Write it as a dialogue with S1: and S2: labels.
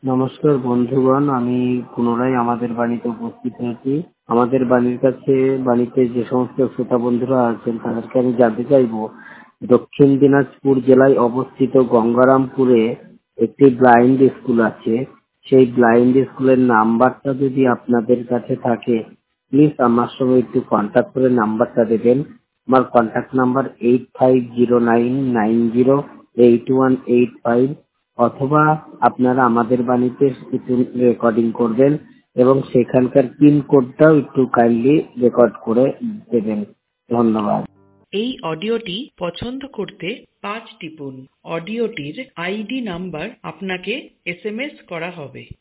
S1: নমস্কার বন্ধুগণ, আমি পুনরায় আমাদের বাড়িতে উপস্থিত হয়েছি। আমাদের বাড়িতে যে সমস্ত শ্রোতা বন্ধুরা আছেন তাদেরকে আমি জানতে চাইবো, দক্ষিণ দিনাজপুর জেলায় অবস্থিত গঙ্গারামপুরে একটি ব্লাইন্ড স্কুল আছে। সেই ব্লাইন্ড স্কুলের নাম্বারটা যদি আপনাদের কাছে থাকে, প্লিজ আমার সঙ্গে একটু কন্ট্যাক্ট করে নাম্বারটা দেবেন। আমার কন্ট্যাক্ট নাম্বার 8509908185, অথবা আপনারা আমাদের বাড়িতে কিছু রেকর্ডিং করবেন এবং সেখানকার পিন কোডটাও একটু কাইন্ডলি রেকর্ড করে দেবেন। ধন্যবাদ।
S2: এই অডিওটি পছন্দ করতে 5 টিপুন। অডিওটির আইডি নাম্বার আপনাকে SMS করা হবে।